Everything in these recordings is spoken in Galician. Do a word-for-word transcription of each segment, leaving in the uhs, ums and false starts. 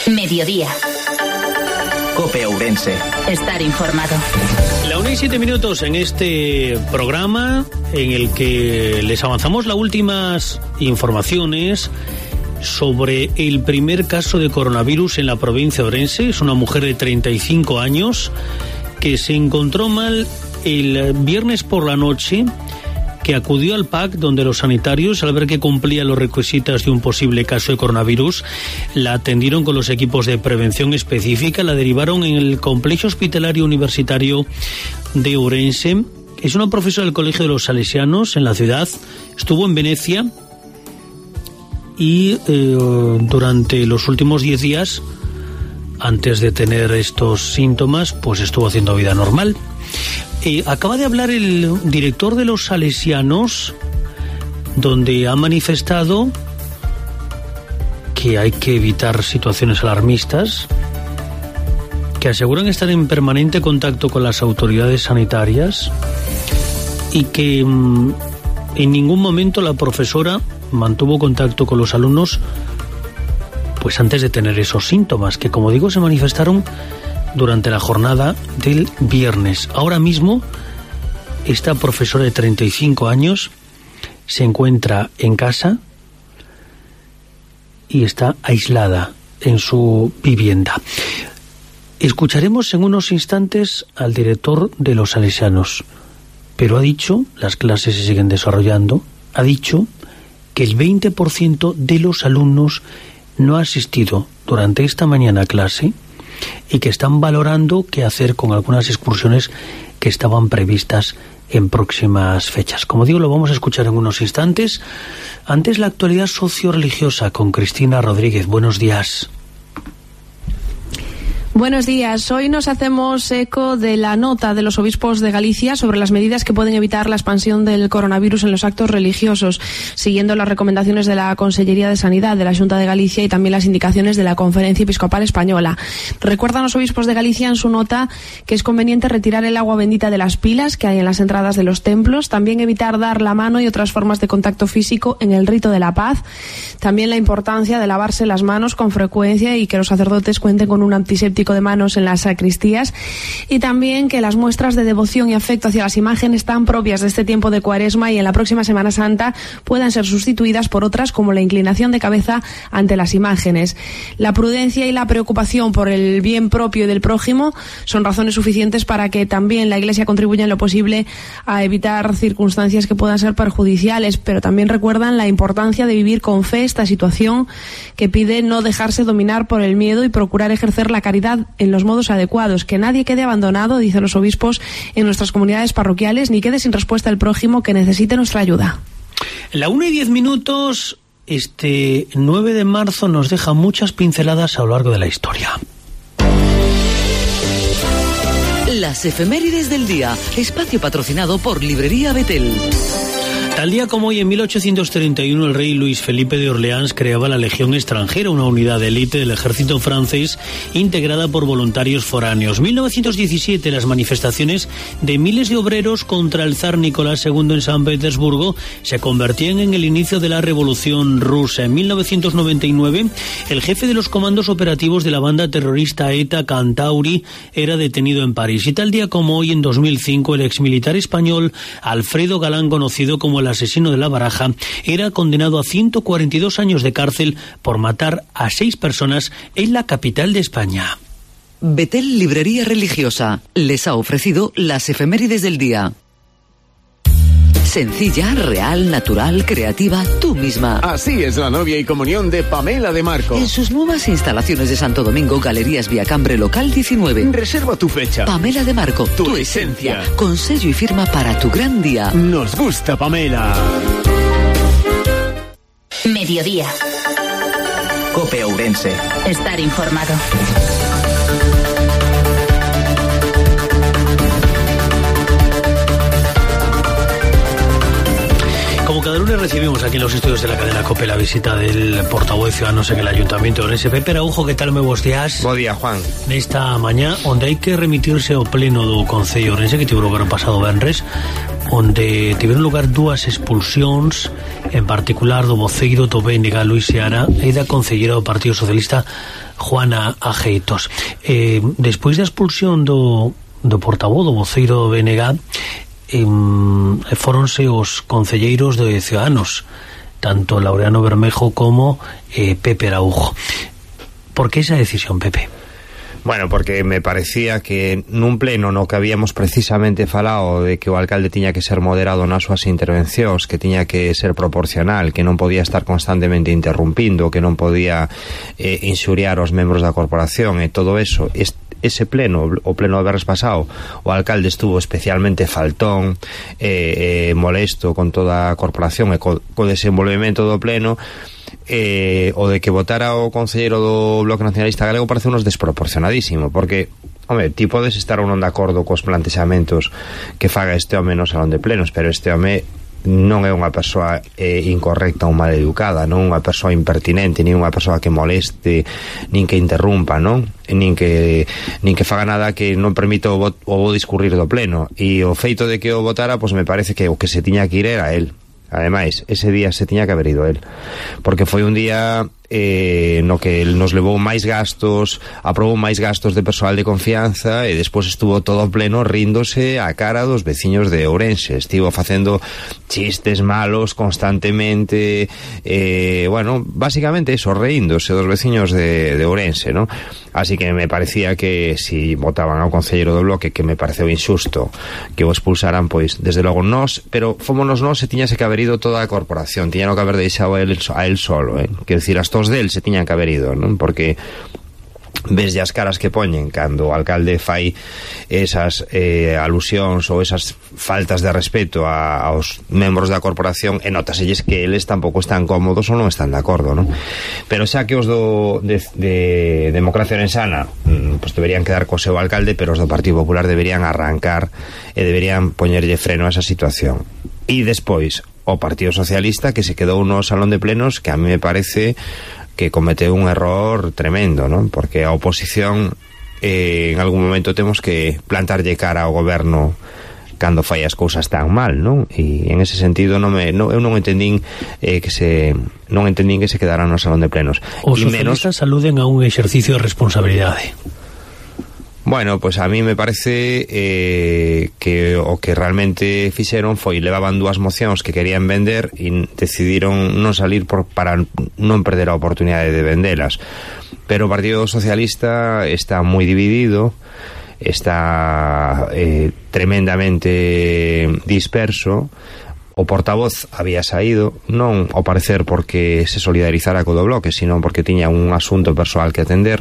Mediodía. COPE Ourense. Estar informado. La una y siete minutos en este programa en el que les avanzamos las últimas informaciones sobre el primer caso de coronavirus en la provincia de Ourense. Es una mujer de treinta y cinco años que se encontró mal el viernes por la noche, que acudió al P A C, donde los sanitarios, al ver que cumplía los requisitos de un posible caso de coronavirus, la atendieron con los equipos de prevención específica, la derivaron en el Complejo Hospitalario Universitario de Ourense. Es una profesora del Colegio de los Salesianos en la ciudad, estuvo en Venecia y eh, durante los últimos diez días, antes de tener estos síntomas, pues estuvo haciendo vida normal. Eh, acaba de hablar el director de los Salesianos, donde ha manifestado que hay que evitar situaciones alarmistas, que aseguran estar en permanente contacto con las autoridades sanitarias y que mmm, en ningún momento la profesora mantuvo contacto con los alumnos pues antes de tener esos síntomas, que como digo se manifestaron durante la jornada del viernes. Ahora mismo, esta profesora de treinta y cinco años se encuentra en casa y está aislada en su vivienda. Escucharemos en unos instantes al director de los Salesianos, pero ha dicho, las clases se siguen desarrollando, ha dicho que el veinte por ciento de los alumnos no ha asistido durante esta mañana a clase y que están valorando qué hacer con algunas excursiones que estaban previstas en próximas fechas. Como digo, lo vamos a escuchar en unos instantes. Antes, la actualidad socio-religiosa con Cristina Rodríguez. Buenos días. Buenos días. Hoy nos hacemos eco de la nota de los obispos de Galicia sobre las medidas que pueden evitar la expansión del coronavirus en los actos religiosos, siguiendo las recomendaciones de la Consellería de Sanidad de la Xunta de Galicia y también las indicaciones de la Conferencia Episcopal Española. Recuerdan los obispos de Galicia en su nota que es conveniente retirar el agua bendita de las pilas que hay en las entradas de los templos, también evitar dar la mano y otras formas de contacto físico en el rito de la paz, también la importancia de lavarse las manos con frecuencia y que los sacerdotes cuenten con un antiséptico de manos en las sacristías, y también que las muestras de devoción y afecto hacia las imágenes tan propias de este tiempo de Cuaresma y en la próxima Semana Santa puedan ser sustituidas por otras como la inclinación de cabeza ante las imágenes. La prudencia y la preocupación por el bien propio y del prójimo son razones suficientes para que también la Iglesia contribuya en lo posible a evitar circunstancias que puedan ser perjudiciales, pero también recuerdan la importancia de vivir con fe esta situación, que pide no dejarse dominar por el miedo y procurar ejercer la caridad en los modos adecuados, que nadie quede abandonado, dicen los obispos, en nuestras comunidades parroquiales, ni quede sin respuesta el prójimo que necesite nuestra ayuda. La una y diez minutos, este nueve de marzo nos deja muchas pinceladas a lo largo de la historia. Las efemérides del día, espacio patrocinado por Librería Betel. Tal día como hoy, en mil ochocientos treinta y uno, el rey Luis Felipe de Orleans creaba la Legión Extranjera, una unidad de élite del ejército francés integrada por voluntarios foráneos. mil novecientos diecisiete, las manifestaciones de miles de obreros contra el zar Nicolás segundo en San Petersburgo se convertían en el inicio de la Revolución Rusa. En mil novecientos noventa y nueve, el jefe de los comandos operativos de la banda terrorista ETA, Cantauri, era detenido en París. Y tal día como hoy, en dos mil cinco, el exmilitar español Alfredo Galán, conocido como el asesino de la Baraja, era condenado a ciento cuarenta y dos años de cárcel por matar a seis personas en la capital de España. Betel Librería Religiosa les ha ofrecido las efemérides del día. Sencilla, real, natural, creativa, tú misma. Así es la novia y comunión de Pamela de Marco. En sus nuevas instalaciones de Santo Domingo, Galerías Viacambre, local diecinueve. Reserva tu fecha. Pamela de Marco, tu, tu esencia. esencia. Con sello y firma para tu gran día. Nos gusta, Pamela. Mediodía. COPE Ourense. Estar informado. Como cada lunes recibimos aquí en los estudios de la cadena COPE la visita del portavoz de Ciudadanos en el Ayuntamiento de Ourense. Pepe Araujo, que tal, moi bons días? Bo día, Juan. Nesta mañá, onde hai que remitirse ao pleno do Concello Ourense, que tivo lugar o pasado venres, onde tiveron lugar dúas expulsións, en particular do voceiro do B N G, Luis Seara, e da concellera do Partido Socialista, Juana Ajeitos. Eh, despois da expulsión do, do portavoz, do voceiro do B N G, eh, foronse os concelleiros de Ciudadanos, tanto Laureano Bermejo como eh, Pepe Araujo. Por que esa decisión, Pepe? Bueno, porque me parecía que nun pleno no que habíamos precisamente falado de que o alcalde tiña que ser moderado nas súas intervencións, que tiña que ser proporcional, que non podía estar constantemente interrumpindo, que non podía eh, inxuriar os membros da corporación e todo eso, este ese pleno, o pleno do venres pasado, o alcalde estuvo especialmente faltón, eh, eh, molesto con toda a corporación e co, co desenvolvemento do pleno. Eh, o de que votara o concelleiro do Bloque Nacionalista Galego parece unos desproporcionadísimo, porque, home, ti podes estar ou non de acordo cos plantexamentos que faga este home no salón de plenos, pero este home non é unha persoa eh, incorrecta ou mal educada, non unha persoa impertinente, nin unha persoa que moleste, nin que interrumpa, non? Nin que nin que faga nada que non permita o, o bo discurrir do pleno. E o feito de que o votara, pois me parece que o que se tiña que ir era él. Ademais, ese día se tiña que haber ido él, porque foi un día eh, no que nos levou máis gastos, aprobou máis gastos de persoal de confianza e despois estuvo todo pleno ríndose a cara dos veciños de Ourense. Estivo facendo chistes malos constantemente, eh, bueno, basicamente eso, reíndose dos veciños de, de Ourense, ¿no? Así que me parecía que si votaban ao concelleiro do Bloque, que me pareceu injusto que o expulsaran, pois desde logo nós, pero fómonos nós, se tiñase que haber ido toda a corporación, tiñan que haber deixado a él, a él solo, eh? Quer dicir, as tos del se tiñan que haber ido, non? Porque ves as caras que poñen cando o alcalde fai esas eh, alusións ou esas faltas de respeto a, aos membros da corporación, e notaselles que eles tampouco están cómodos ou non están de acordo, non? Pero xa que os do de, de Democracia Orensana pues deberían quedar co seu alcalde, pero os do Partido Popular deberían arrancar e deberían poñerlle freno a esa situación. E despois o Partido Socialista, que se quedou no salón de plenos, que a mí me parece que cometeu un error tremendo, ¿no? Porque a oposición eh, en algún momento temos que plantarlle cara ao goberno cando fai as cousas tan mal, non? E en ese sentido non me, non, eu non entendín eh, que se non entendín que se quedaran no salón de plenos. Os socialistas menos aluden a un exercicio de responsabilidade. Bueno, pois pues a mí me parece eh, que o que realmente fixeron foi levaban dúas mocións que querían vender e decidiron non salir por, para non perder a oportunidade de vendelas. Pero o Partido Socialista está moi dividido, está eh, tremendamente disperso. O portavoz había saído, non ao parecer porque se solidarizara co do Bloque, sino porque tiña un asunto persoal que atender,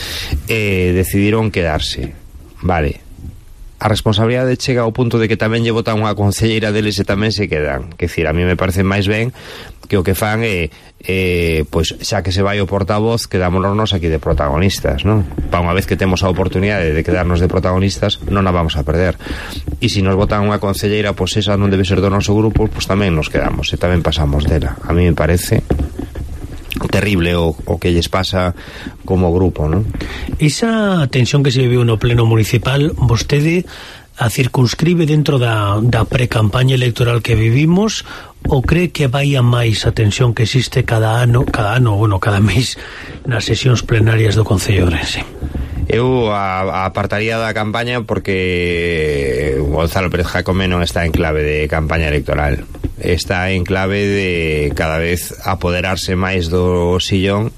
e decidiron quedarse. Vale, a responsabilidade chega ao punto de que tamén lle votan unha concelleira deles e tamén se quedan. Que decir, a mí me parece máis ben que o que fan é eh, pois xa que se vai o portavoz, quedámonos nos aquí de protagonistas, non? Pa unha vez que temos a oportunidade de quedarnos de protagonistas, non a vamos a perder. E se nos votan unha concelleira, pois esa non debe ser do noso grupo, pois tamén nos quedamos e tamén pasamos dela. A mí me parece terrible o, o que lles pasa como grupo, non? Esa tensión que se viviu no pleno municipal, vostede a circunscribe dentro da, da pre-campaña electoral que vivimos, ou cree que vai a máis a tensión que existe cada ano, cada ano, bueno, cada mes nas sesións plenarias do Concello de Ourense? Eu a, a apartaría da campaña porque Gonzalo Pérez Jacome non está en clave de campaña electoral, está en clave de cada vez apoderarse máis do sillón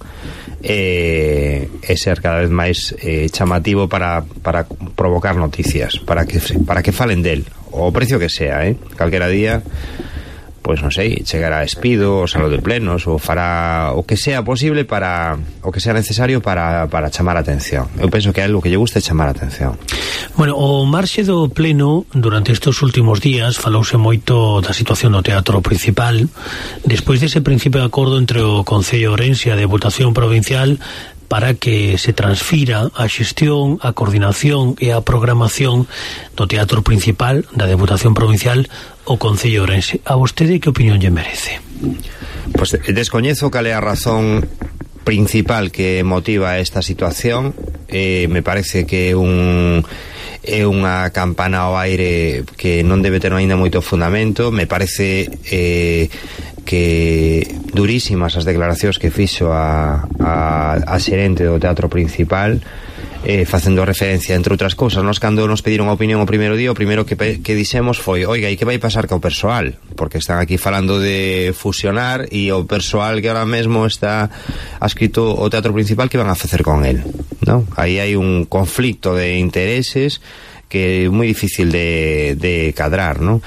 e, e ser cada vez máis eh, chamativo para, para provocar noticias, para que, para que falen del o precio que sea, eh? Calquera día, pois non sei, chegará a Espido, o salón de plenos, ou fará o que sea posible para o que sea necesario para, para chamar a atención. Eu penso que é algo que lle gusta chamar a atención. Bueno, o marxe do pleno durante estes últimos días falouse moito da situación do Teatro Principal despois dese principio de acordo entre o Concello de Ourense e a Deputación Provincial para que se transfira a xestión, a coordinación e a programación do Teatro Principal da Deputación Provincial ao Concello de Ourense. A vostede que opinión lle merece? Pois pues, descoñezo cal é a razón principal que motiva esta situación. Eh, me parece que un é unha campana ao aire que non debe ter aínda moito fundamento. Me parece eh, que durísimas as declaracións que fixo a, a, a xerente do Teatro Principal, eh, facendo referencia, entre outras cousas, nos cando nos pediron a opinión o primeiro día, o primeiro que, que dixemos foi, oiga, e que vai pasar co persoal? Porque están aquí falando de fusionar e o persoal que ahora mesmo está adscrito ao Teatro Principal, que van a facer con el, ¿no? Aí hai un conflicto de intereses que é moi difícil de, de cadrar, non?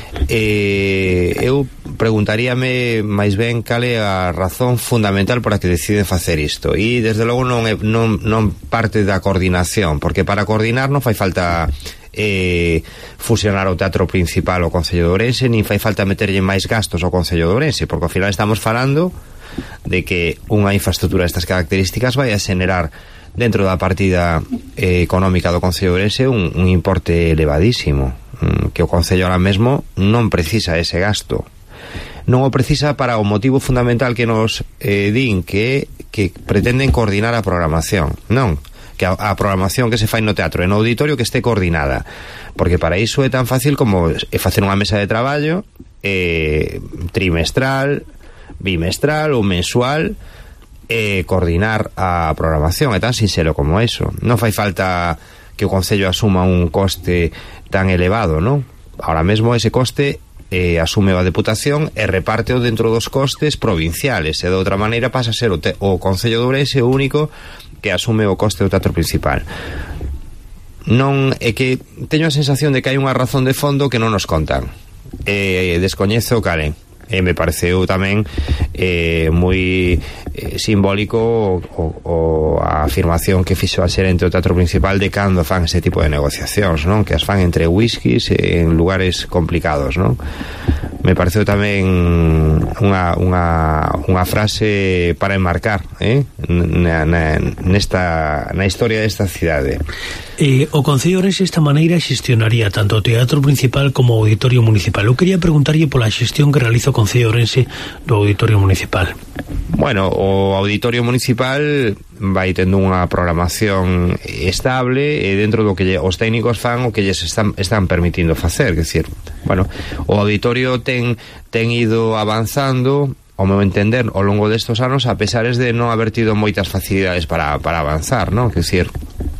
Eh, eu preguntaríame máis ben cal é a razón fundamental por a que deciden facer isto, e desde logo non, é, non, non parte da coordinación, porque para coordinar non fai falta eh, fusionar o Teatro Principal ao Concello de Ourense, nin fai falta meterlle máis gastos ao Concello de Ourense, porque ao final estamos falando de que unha infraestructura destas características vai a xenerar dentro da partida eh, económica do Concello de Ourense un, un importe elevadísimo, mm, que o Concello ahora mesmo non precisa ese gasto, non o precisa para o motivo fundamental que nos eh, din que, que pretenden coordinar a programación, non, que a, a programación que se fai no teatro e no auditorio que este coordinada, porque para iso é tan fácil como é facer unha mesa de traballo eh, trimestral, bimestral ou mensual, e coordinar a programación. É tan sincero como eso. Non fai falta que o Concello asuma un coste tan elevado, non? Ahora mesmo ese coste eh, asume a Deputación e reparte-o dentro dos costes provinciales, e de outra maneira pasa a ser o, te, o Concello de Ourense o único que asume o coste do Teatro Principal. Non é que teño a sensación de que hai unha razón de fondo que non nos contan. Eh, descoñezo calen. E me pareceu tamén eh, moi eh, simbólico o, o, a afirmación que fixo a xerente do Teatro Principal de cando fan ese tipo de negociacións, non? Que as fan entre whiskies en lugares complicados, non? Me pareceu tamén unha, unha, unha frase para enmarcar, eh? na, na, nesta, na historia desta cidade. Eh, o Concello de Ourense esta maneira xestionaría tanto o Teatro Principal como o Auditorio Municipal. Eu quería preguntarlle pola xestión que realiza o Concello de Ourense do Auditorio Municipal. Bueno, o Auditorio Municipal vai tendo unha programación estable e dentro do que lle, os técnicos fan o que lles están, están permitindo facer, que decir, bueno, o auditorio ten, ten ido avanzando ao meu entender ao longo destes anos, a pesares de non haber tido moitas facilidades para, para avanzar, non? Que decir,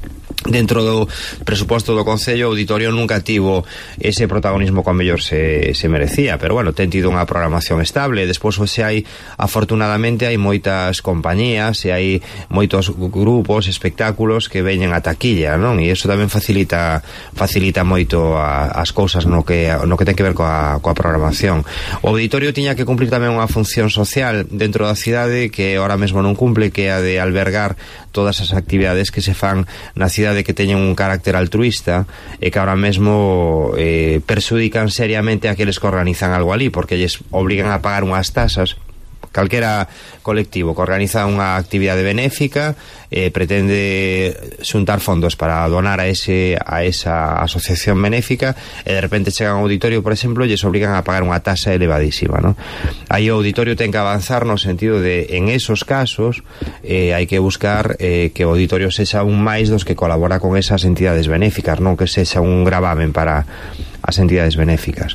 dentro do presuposto do Concello, o auditorio nunca tivo ese protagonismo que ao mellor se, se merecía, pero bueno, ten tido unha programación estable. Despois, se hai, afortunadamente, hai moitas compañías e hai moitos grupos, espectáculos que veñen a taquilla, non? E iso tamén facilita facilita moito a, as cousas no que, no que ten que ver coa, coa programación. O auditorio tiña que cumplir tamén unha función social dentro da cidade que ahora mesmo non cumple, que é a de albergar todas as actividades que se fan na cidade que teñen un carácter altruista e que ahora mesmo eh, perxudican seriamente a aqueles que organizan algo ali, porque lles obrigan a pagar unhas tasas. Calquera colectivo que organiza unha actividade benéfica eh, pretende xuntar fondos para donar a ese a esa asociación benéfica e de repente chegan ao auditorio, por exemplo, e lles obrigan a pagar unha tasa elevadísima, ¿no? Aí o auditorio ten que avanzar no sentido de, en esos casos eh, hai que buscar eh, que o auditorio sexa un máis dos que colabora con esas entidades benéficas, non que sexa un gravamen para as entidades benéficas.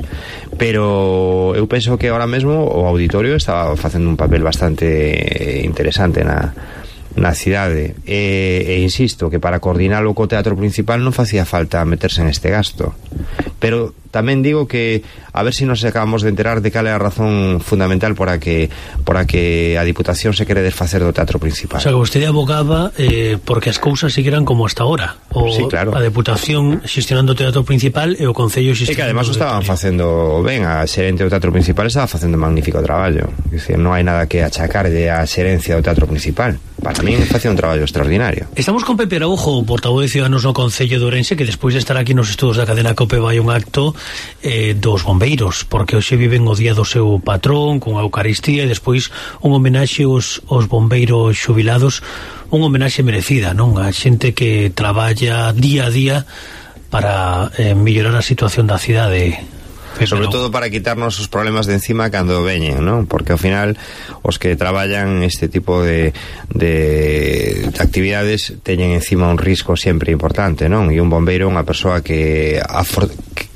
Pero eu penso que ahora mesmo o auditorio está facendo un papel bastante interesante na, na cidade e, e insisto que para coordinalo co Teatro Principal non facía falta meterse en este gasto, pero tamén digo que a ver se si nos acabamos de enterar de cal é a razón fundamental por a que por a que a Diputación se quere desfacer do Teatro Principal. O sea, que vostede abogaba eh, porque as cousas seguiran como hasta ahora. O sí, claro. A Deputación xestionando o Teatro Principal e o Concello xestionando. E que además o estaban facendo ben, a xerente do Teatro Principal estaba facendo un magnífico traballo. É dicir, non hai nada que achacarlle a xerencia do Teatro Principal. Para mí facía un traballo extraordinario. Estamos con Pepe Araujo, portavoz de Ciudadanos no Concello de Ourense, que despois de estar aquí nos estudos da cadena COPE vai un acto eh, dos bombeiros, porque hoxe viven o día do seu patrón con a Eucaristía e despois un homenaxe aos, aos bombeiros xubilados, un homenaxe merecida, non? A xente que traballa día a día para eh, mellorar a situación da cidade. Pero sobre todo para quitarnos os problemas de encima cando veñen, ¿no? Porque ao final os que traballan este tipo de, de, de actividades teñen encima un risco sempre importante, non? E un bombeiro é unha persoa que, afor,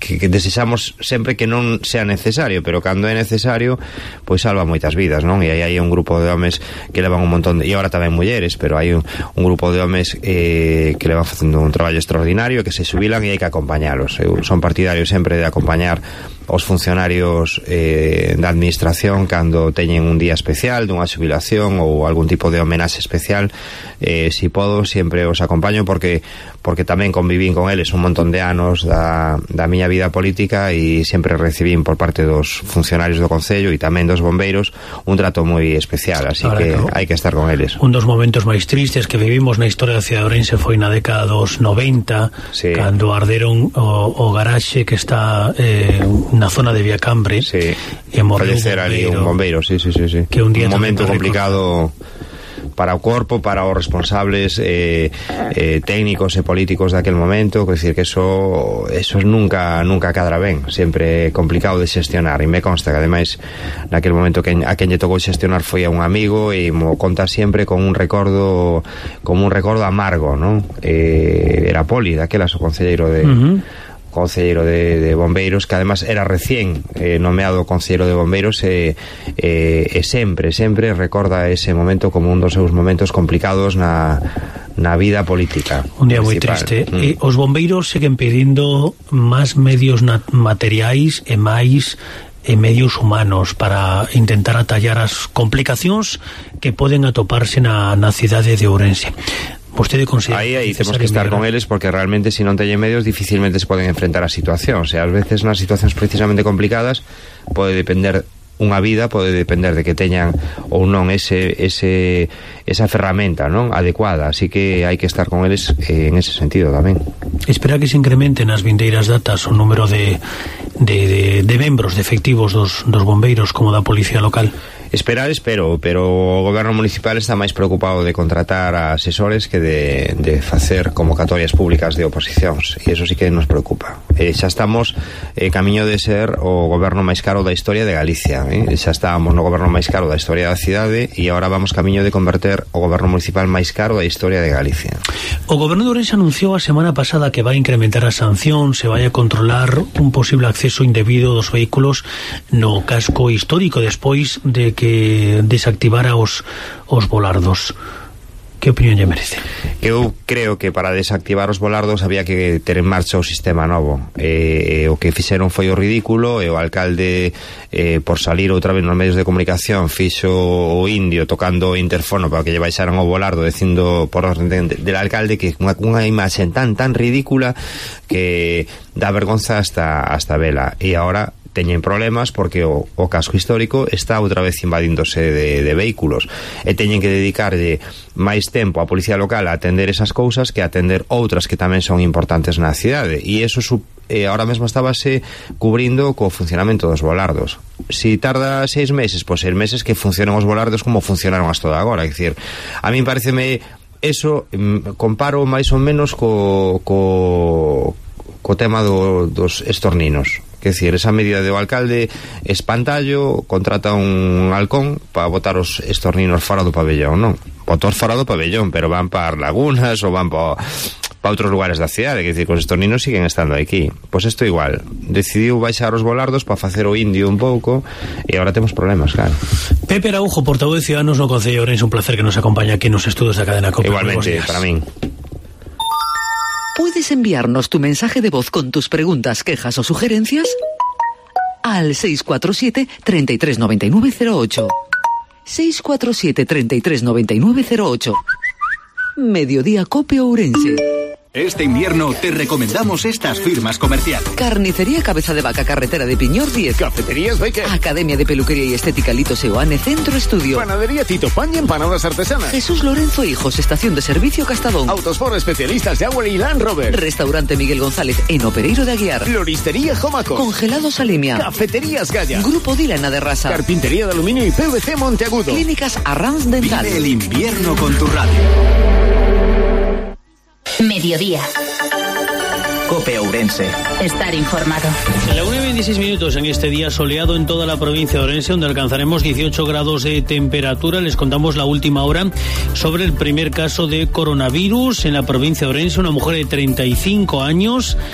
que, que desexamos sempre que non sea necesario, pero cando é necesario, pois salva moitas vidas, non? E aí hai un grupo de homes que levan un montón de, e agora tamén mulleres, pero hai un, un grupo de homes eh, que levan facendo un traballo extraordinario, que se xubilan e hai que acompañalos. Eu son partidario sempre de acompañar os funcionarios eh, da administración cando teñen un día especial, dunha xubilación ou algún tipo de homenaxe especial. Eh, si podo, sempre os acompaño porque porque tamén convivín con eles un montón de anos da, da miña vida política e sempre recibín por parte dos funcionarios do Concello e tamén dos bombeiros un trato moi especial, así ahora que no, hai que estar con eles. Un dos momentos máis tristes que vivimos na historia da cidade de Ourense foi na década dos noventa, sí, cando arderon o, o garaxe que está eh, na zona de Viacambre, sí, e morreu fallecer ali un bombeiro, sí, sí, sí, sí. Que un, día un momento complicado para o corpo, para os responsables eh, eh, técnicos e políticos daquel momento, quer decir que eso eso nunca nunca cadra ben, sempre é complicado de xestionar, e me consta que ademais naquel momento que a quen lle tocou xestionar foi a un amigo e mo conta sempre con un recordo como un recordo amargo, non? Eh, era Poli, daquelas o concelleiro de uh-huh. concelleiro de, de bombeiros, que además era recién eh, nomeado concelleiro de bombeiros e, eh, e sempre, sempre recorda ese momento como un dos seus momentos complicados na, na vida política. Un día moi triste. Mm. E os bombeiros seguen pedindo máis medios materiais e máis e medios humanos para intentar atallar as complicacións que poden atoparse na, na cidade de Ourense. Vostede considera aí, aí temos que estar con eles porque realmente se non teñen medios dificilmente se poden enfrentar a situación, o sea, ás veces nas situacións precisamente complicadas pode depender unha vida, pode depender de que teñan ou non ese, ese esa ferramenta, non, adecuada, así que hai que estar con eles eh, en ese sentido tamén. Espera que se incrementen nas vindeiras datas o número de, de, de, de membros, de efectivos dos, dos bombeiros como da policía local. Esperar, espero, pero o goberno municipal está máis preocupado de contratar a asesores que de, de facer convocatorias públicas de oposicións, e eso sí que nos preocupa. Eh, xa estamos eh, camiño de ser o goberno máis caro da historia de Galicia, eh? Xa estábamos no goberno máis caro da historia da cidade e agora vamos camiño de converter o goberno municipal máis caro da historia de Galicia. O goberno de Ourense anunciou a semana pasada que vai incrementar a sanción, se vai a controlar un posible acceso indebido dos vehículos no casco histórico despois de que que desactivara os, os volardos. Que opinión lle merece? Eu creo que para desactivar os volardos había que ter en marcha o sistema novo. Eh, o que fixeron foi o ridículo e o alcalde eh, por salir outra vez nos medios de comunicación fixo o indio tocando o interfono para que lle baixaran o volardo dicindo por orden de, del alcalde que unha, unha imaxe tan tan ridícula que dá vergonza hasta, hasta vela. E agora teñen problemas porque o, o casco histórico está outra vez invadíndose de, de vehículos e teñen que dedicarlle máis tempo á policía local a atender esas cousas que a atender outras que tamén son importantes na cidade, e eso eh, ahora mesmo estábase cubrindo co funcionamento dos volardos. Si tarda seis meses, pois seis meses que funcionen os volardos como funcionaron hasta agora, é dicir, a min pareceme eso, comparo máis ou menos co, co, co tema do, dos estorninos. Quer decir, esa medida do alcalde espantallo, contrata un halcón para botar os estorninos fora do pabellón, non? Botos fora do pabellón, pero van para as lagunas ou van para para outros lugares da cidade, quer decir, os estorninos siguen estando aquí. Pois isto igual, decidiu baixar os volardos para facer o indio un pouco e agora temos problemas, claro. Pepe Araujo, portavoz de Ciudadanos no Concello de Ourense, un placer que nos acompaña aquí nos estudios da cadena COPE. Igualmente, para min. Puedes enviarnos tu mensaje de voz con tus preguntas, quejas o sugerencias al seis cuatro siete, treinta y tres noventa y nueve cero ocho. seis cuatro siete, treinta y tres noventa y nueve cero ocho. Mediodía Cope Ourense. Este invierno te recomendamos estas firmas comerciales. Carnicería Cabeza de Vaca, carretera de Piñor diez. Cafeterías Baker. Academia de Peluquería y Estética Lito Seoane, Centro Estudio. Panadería Tito Pan y empanadas artesanas. Jesús Lorenzo Hijos, Estación de Servicio Castadón. Autosport, especialistas de Auer y Land Rover. Restaurante Miguel González en Opereiro de Aguiar. Floristería Jomaco. Congelados Alimia. Cafeterías Gaya. Grupo Dilana de Rasa. Carpintería de Aluminio y P V C Monteagudo. Clínicas Arranz Dental. Vive el invierno con tu radio. Mediodía. Cope Ourense. Estar informado. La una y veintiséis minutos en este día soleado en toda la provincia de Ourense, donde alcanzaremos dieciocho grados de temperatura. Les contamos la última hora sobre el primer caso de coronavirus en la provincia de Ourense. Una mujer de treinta y cinco años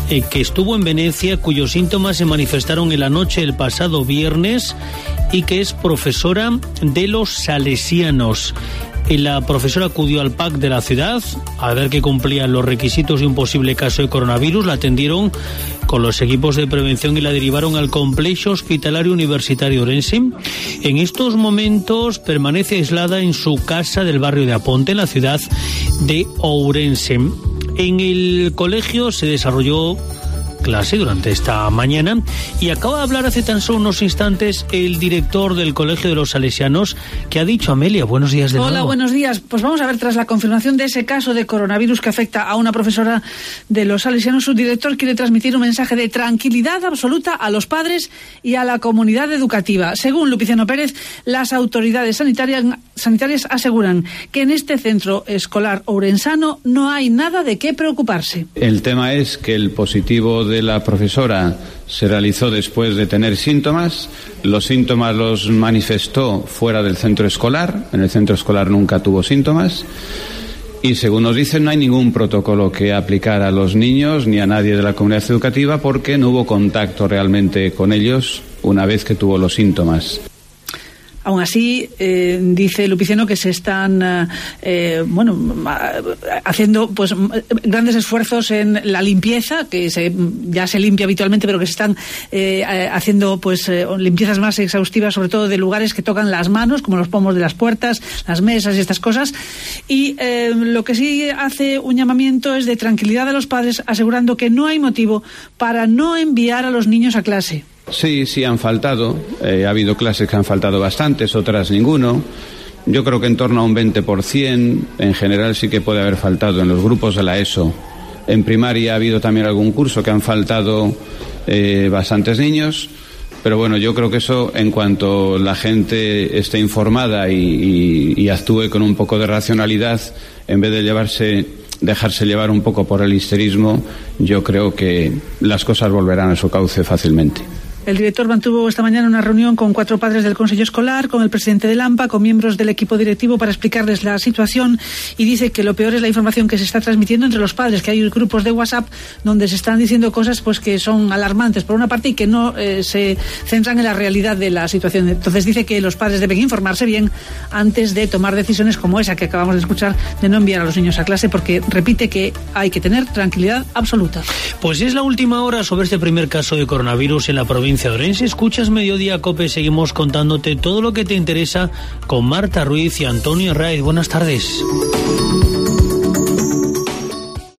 eh, que estuvo en Venecia, cuyos síntomas se manifestaron en la noche del pasado viernes y que es profesora de los salesianos. La profesora acudió al P A C de la ciudad a ver que cumplían los requisitos de un posible caso de coronavirus. La atendieron con los equipos de prevención y la derivaron al Complejo Hospitalario Universitario Ourense. En estos momentos permanece aislada en su casa del barrio de Aponte, en la ciudad de Ourense. En el colegio se desarrolló clase durante esta mañana y acaba de hablar hace tan solo unos instantes el director del Colegio de los Salesianos, que ha dicho, Amelia, buenos días de nuevo. Hola, buenos días. Pues vamos a ver, tras la confirmación de ese caso de coronavirus que afecta a una profesora de los Salesianos, su director quiere transmitir un mensaje de tranquilidad absoluta a los padres y a la comunidad educativa. Según Lupiciano Pérez, las autoridades sanitarias, sanitarias aseguran que en este centro escolar ourensano no hay nada de qué preocuparse. El tema es que el positivo de la profesora se realizó después de tener síntomas. Los síntomas los manifestó fuera del centro escolar. En el centro escolar nunca tuvo síntomas. Y según nos dicen, no hay ningún protocolo que aplicar a los niños ni a nadie de la comunidad educativa porque no hubo contacto realmente con ellos una vez que tuvo los síntomas. Aún así, eh, dice Lupiciano que se están eh, bueno haciendo pues grandes esfuerzos en la limpieza, que se, ya se limpia habitualmente, pero que se están eh, haciendo pues eh, limpiezas más exhaustivas, sobre todo de lugares que tocan las manos, como los pomos de las puertas, las mesas y estas cosas. Y eh, lo que sí hace un llamamiento es de tranquilidad a los padres, asegurando que no hay motivo para no enviar a los niños a clase. Sí, sí han faltado. Eh, ha habido clases que han faltado bastantes, otras ninguno. Yo creo que en torno a un veinte por ciento en general sí que puede haber faltado en los grupos de la ESO. En primaria ha habido también algún curso que han faltado eh, bastantes niños. Pero bueno, yo creo que eso, en cuanto la gente esté informada y, y, y actúe con un poco de racionalidad, en vez de llevarse... dejarse llevar un poco por el histerismo, yo creo que las cosas volverán a su cauce fácilmente. El director mantuvo esta mañana una reunión con cuatro padres del Consejo Escolar, con el presidente del AMPA, con miembros del equipo directivo para explicarles la situación, y dice que lo peor es la información que se está transmitiendo entre los padres, que hay grupos de WhatsApp donde se están diciendo cosas pues que son alarmantes por una parte y que no eh, se centran en la realidad de la situación. Entonces dice que los padres deben informarse bien antes de tomar decisiones como esa que acabamos de escuchar, de no enviar a los niños a clase, porque repite que hay que tener tranquilidad absoluta. Pues es la última hora sobre este primer caso de coronavirus en la provincia de Ourense. Escuchas Mediodía Cope, seguimos contándote todo lo que te interesa con Marta Ruiz y Antonio Raiz. Buenas tardes.